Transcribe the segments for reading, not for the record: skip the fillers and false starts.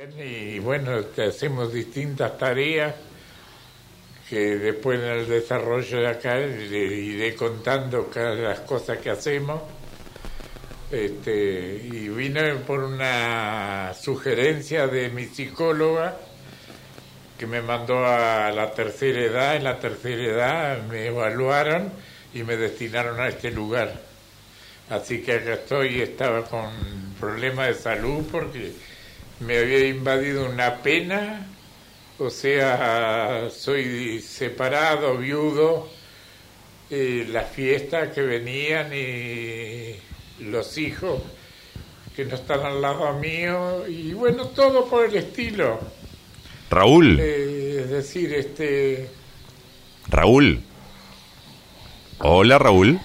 Y bueno, hacemos distintas tareas que después en el desarrollo de acá iré contando cada las cosas que hacemos. Y vine por una sugerencia de mi psicóloga que me mandó a la tercera edad. En la tercera edad me evaluaron y me destinaron a este lugar. Así que acá estoy. Estaba con problemas de salud porque me había invadido una pena. O sea, soy separado, viudo, las fiestas que venían y los hijos que no están al lado mío, y bueno, todo por el estilo. Raúl. Es decir, Raúl. Hola, Raúl.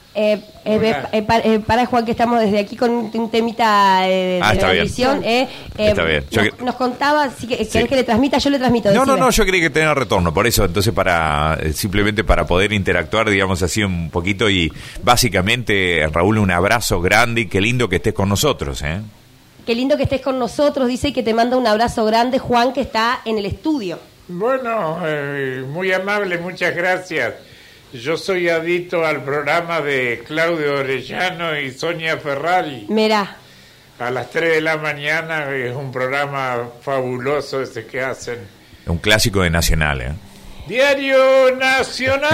Para Juan, que estamos desde aquí con un temita de televisión. Está bien. Nos contaba, si querés que le transmita, yo le transmito. No, yo quería que tenga retorno, por eso, entonces simplemente para poder interactuar, digamos así un poquito, y básicamente, Raúl, un abrazo grande y qué lindo que estés con nosotros, ¿eh? Qué lindo que estés con nosotros, dice que te manda un abrazo grande, Juan, que está en el estudio. Bueno, muy amable, muchas gracias. Yo soy adicto al programa de Claudio Orellano y Sonia Ferrari. Mirá. A las 3 de la mañana, es un programa fabuloso ese que hacen. Un clásico de Nacional, ¿eh? Diario Nacional.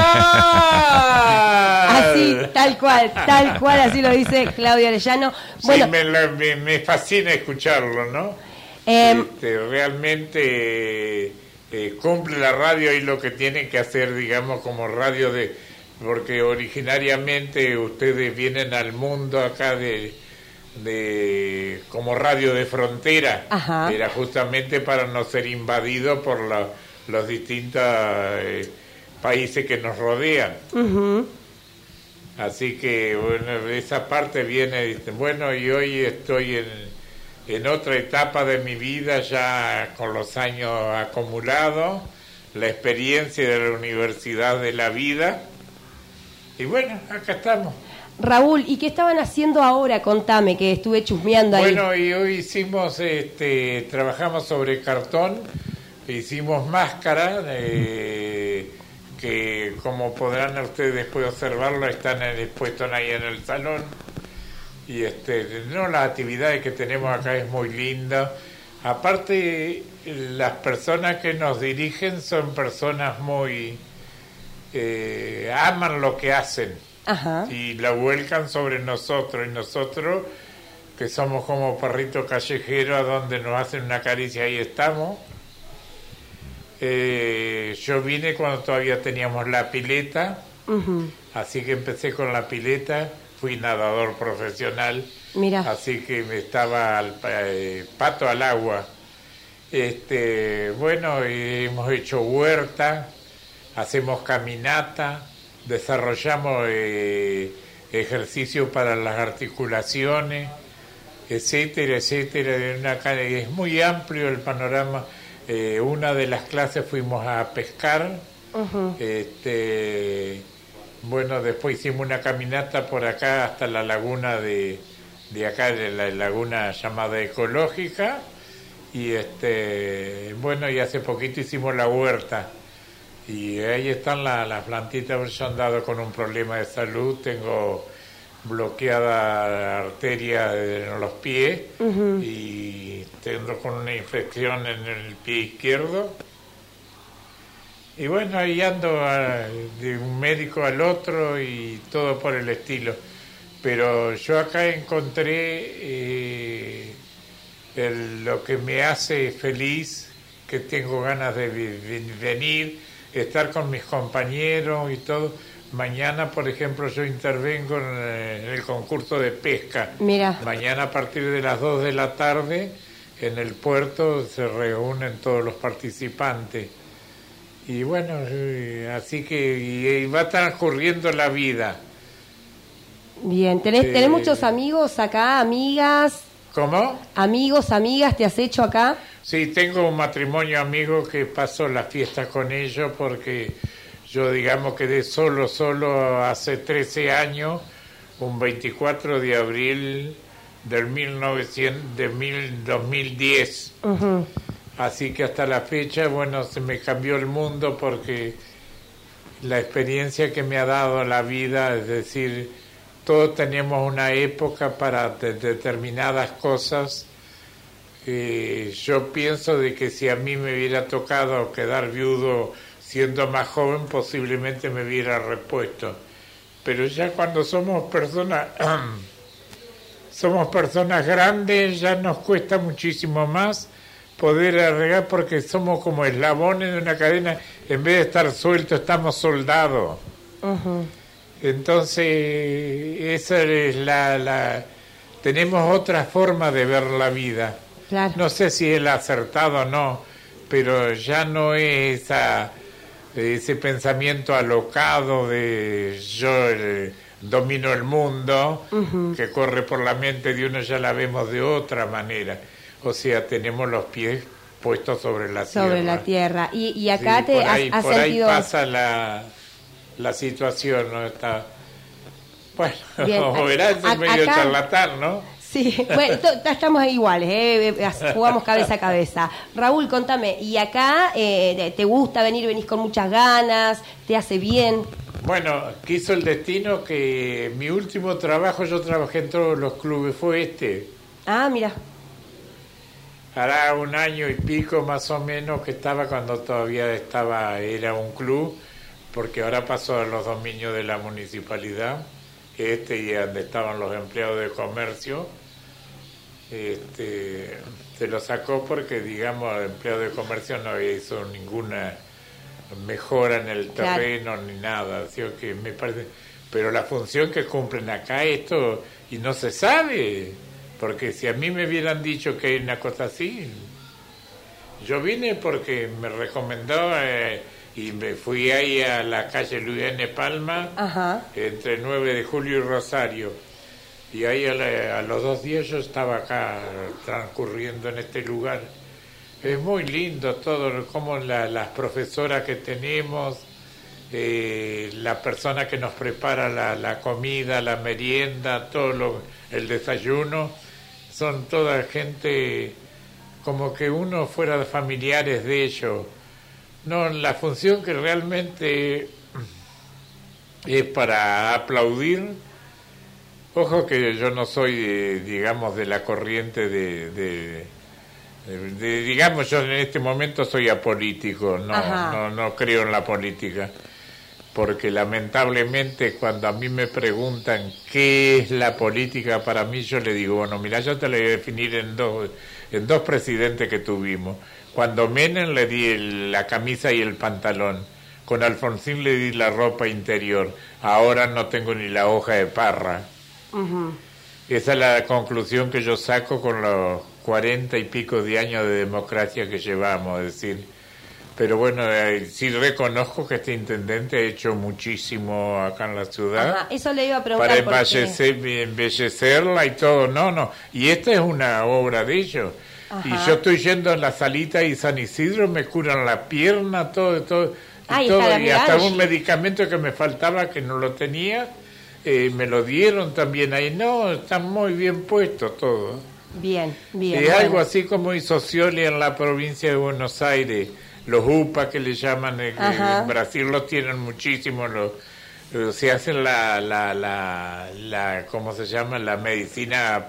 Así, tal cual, así lo dice Claudio Orellano. Bueno, sí, me fascina escucharlo, ¿no? Realmente cumple la radio ahí lo que tienen que hacer, digamos, como radio porque originariamente ustedes vienen al mundo acá como radio de frontera. Ajá. Era justamente para no ser invadidos por los distintos países que nos rodean. Uh-huh. Así que, bueno, esa parte viene, bueno, y hoy estoy en otra etapa de mi vida, ya con los años acumulados, la experiencia de la universidad de la vida, y bueno, acá estamos. Raúl, ¿y qué estaban haciendo ahora? Contame, que estuve chusmeando ahí. Bueno, y hoy hicimos, trabajamos sobre cartón, hicimos máscaras, que como podrán ustedes después observarlo, están expuestos ahí en el salón. Y las actividades que tenemos acá es muy linda. Aparte, las personas que nos dirigen son personas muy aman lo que hacen. Ajá. Y la vuelcan sobre nosotros, y nosotros que somos como perritos callejeros, a donde nos hacen una caricia, ahí estamos. Yo vine cuando todavía teníamos la pileta. Uh-huh. Así que empecé con la pileta. Fui nadador profesional. Mira. Así que me estaba pato al agua. Bueno, hemos hecho huerta, hacemos caminata, desarrollamos ejercicios para las articulaciones, etcétera, etcétera. Es muy amplio el panorama. Una de las clases fuimos a pescar. Uh-huh. Bueno, después hicimos una caminata por acá hasta la laguna de acá, de la laguna llamada Ecológica, y bueno, y hace poquito hicimos la huerta, y ahí están las plantitas. Yo he andado con un problema de salud, tengo bloqueada la arteria en los pies. Uh-huh. Y tengo con una infección en el pie izquierdo. Y bueno, ahí ando de un médico al otro y todo por el estilo. Pero yo acá encontré lo que me hace feliz, que tengo ganas de venir, estar con mis compañeros y todo. Mañana, por ejemplo, yo intervengo en el concurso de pesca. Mira. Mañana a partir de las 2 de la tarde en el puerto se reúnen todos los participantes. Y bueno, así que va transcurriendo la vida. Bien, ¿tenés muchos amigos acá, amigas? ¿Cómo? Amigos, amigas, ¿te has hecho acá? Sí, tengo un matrimonio amigo que paso las fiestas con ellos, porque yo, digamos, quedé solo hace 13 años, un 24 de abril del 2010. Así que hasta la fecha, bueno, se me cambió el mundo porque la experiencia que me ha dado la vida, es decir, todos tenemos una época para determinadas cosas. Yo pienso de que si a mí me hubiera tocado quedar viudo siendo más joven, posiblemente me hubiera repuesto. Pero ya cuando somos personas grandes, ya nos cuesta muchísimo más poder arreglar, porque somos como eslabones de una cadena. En vez de estar sueltos, estamos soldados. Entonces esa es tenemos otra forma de ver la vida. Claro. No sé si es acertado o no, pero ya no es ese pensamiento alocado de yo domino el mundo, que corre por la mente de uno, ya la vemos de otra manera. O sea, tenemos los pies puestos sobre la tierra. Sobre la tierra. Y acá sí, te has por sentido... ahí pasa la situación, ¿no? Está... Bueno, como verás, es medio charlatán, ¿no? Sí, bueno, estamos iguales, jugamos cabeza a cabeza. Raúl, contame, ¿y acá te gusta venís con muchas ganas, te hace bien? Bueno, quiso el destino que mi último trabajo, yo trabajé en todos los clubes, fue este. Ah, mira. Hará 1 año y pico más o menos que estaba, cuando todavía era un club, porque ahora pasó a los dominios de la municipalidad, y donde estaban los empleados de comercio. Se lo sacó porque, digamos, el empleado de comercio no había hecho ninguna mejora en el terreno, claro, ni nada, así que me parece, pero la función que cumplen acá esto, y no se sabe, porque si a mí me hubieran dicho que hay una cosa así, yo vine porque me recomendó y me fui ahí a la calle Luis N. Palma, entre 9 de julio y Rosario. Y ahí a los 2 días yo estaba acá transcurriendo en este lugar. Es muy lindo todo, como las profesoras que tenemos, la persona que nos prepara la comida, la merienda, el desayuno, son toda gente como que uno fuera de familiares de ellos. No, la función que realmente es para aplaudir. Ojo que yo no soy, digamos, de la corriente digamos, yo en este momento soy apolítico, no creo en la política, porque lamentablemente cuando a mí me preguntan qué es la política para mí, yo le digo, bueno, mira, yo te lo voy a definir en dos presidentes que tuvimos. Cuando Menem le di la camisa y el pantalón, con Alfonsín le di la ropa interior, ahora no tengo ni la hoja de parra. Esa es la conclusión que yo saco con los 40 y pico de años de democracia que llevamos, es decir. Pero bueno, sí reconozco que este intendente ha hecho muchísimo acá en la ciudad. Eso le iba a preguntar. Para embellecerla y todo, no. Y esta es una obra de ellos. Y yo estoy yendo a la salita y San Isidro me curan la pierna, todo. Y hasta un medicamento que me faltaba, que no lo tenía, me lo dieron también ahí. No, está muy bien puesto todo. Bien. Es algo así como hizo Scioli en la provincia de Buenos Aires, los UPA que le llaman, en Brasil los tienen muchísimo, se hacen ¿cómo se llama? La medicina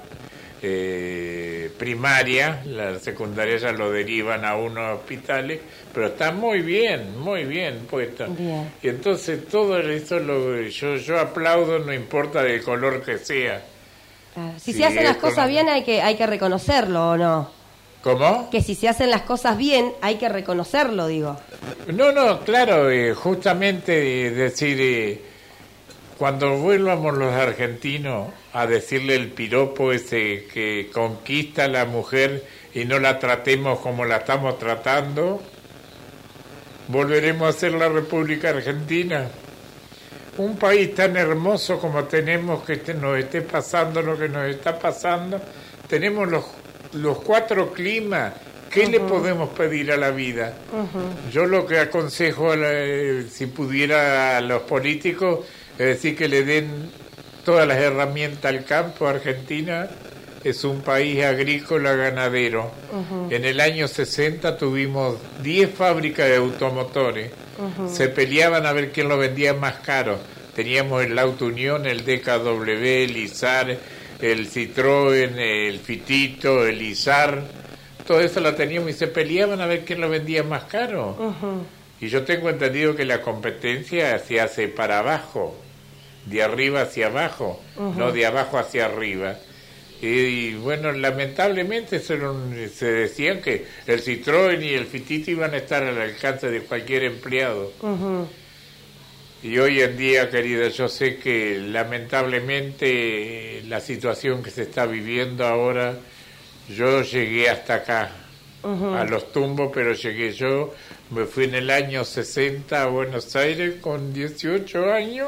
primaria, la secundaria ya lo derivan a unos hospitales, pero está muy bien puesto. Bien. Y entonces todo eso yo aplaudo, no importa del color que sea. Claro. Si se hacen las cosas bien hay que reconocerlo, ¿o no? ¿Cómo? Que si se hacen las cosas bien hay que reconocerlo, digo. No, claro, justamente decir, cuando vuelvamos los argentinos a decirle el piropo ese que conquista a la mujer y no la tratemos como la estamos tratando, volveremos a ser la República Argentina. Un país tan hermoso como tenemos, que nos esté pasando lo que nos está pasando, tenemos los 4 climas. ¿Qué le podemos pedir a la vida? Yo lo que aconsejo, si pudiera, a los políticos, es decir, que le den todas las herramientas al campo Argentina es un país agrícola ganadero. En el año 60 tuvimos 10 fábricas de automotores. Se peleaban a ver quién lo vendía más caro. Teníamos el Auto Unión, el DKW, el Izar, el Citroën, el Fitito, el Izar. Todo eso lo teníamos y se peleaban a ver quién lo vendía más caro. Y yo tengo entendido que la competencia se hace para abajo, de arriba hacia abajo, no de abajo hacia arriba. Y bueno, lamentablemente se decían que el Citroën y el Fitito iban a estar al alcance de cualquier empleado. Y hoy en día, querida, yo sé que lamentablemente la situación que se está viviendo ahora, yo llegué hasta acá, a Los Tumbos, pero llegué yo, me fui en el año 60 a Buenos Aires con 18 años.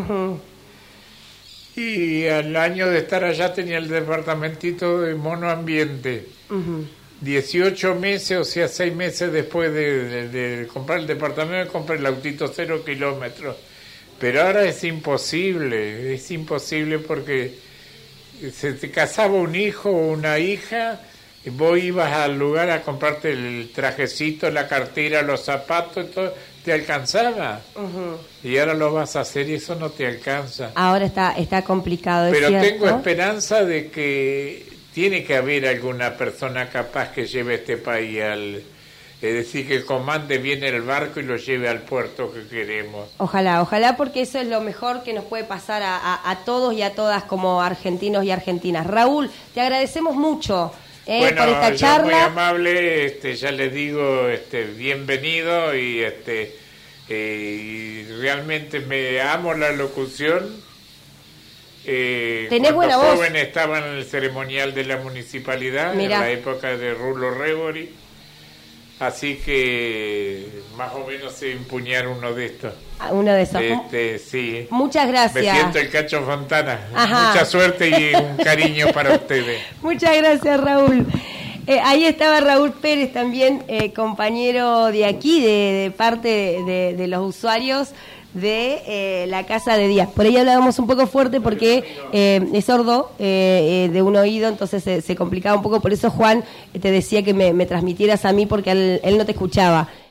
Y al año de estar allá tenía el departamentito de monoambiente. 18 meses, o sea, 6 meses después de comprar el departamento, compré el autito 0 kilómetros. Pero ahora es imposible porque se te casaba un hijo o una hija, y vos ibas al lugar a comprarte el trajecito, la cartera, los zapatos, todo, te alcanzaba. Y ahora lo vas a hacer y eso no te alcanza. Ahora está complicado, pero ¿cierto? Tengo esperanza de que tiene que haber alguna persona capaz que lleve este país es decir, que comande bien el barco y lo lleve al puerto que queremos. Ojalá, porque eso es lo mejor que nos puede pasar a todos y a todas como argentinos y argentinas. Raúl, te agradecemos mucho bueno, por esta charla. Muy amable, ya les digo, bienvenido y realmente me amo la locución. Tenés buena voz. Joven estaba en el ceremonial de la municipalidad, Mirá. En la época de Rulo Rebori, así que más o menos sé empuñar uno de estos. Uno de esos. Sí. Muchas gracias. Me siento el Cacho Fontana. Ajá. Mucha suerte y un cariño para ustedes. Muchas gracias, Raúl. Ahí estaba Raúl Pérez también, compañero de aquí, de parte de los usuarios de la Casa de Díaz. Por ahí hablábamos un poco fuerte porque es sordo de un oído, entonces se complicaba un poco. Por eso, Juan, te decía que me transmitieras a mí porque él no te escuchaba.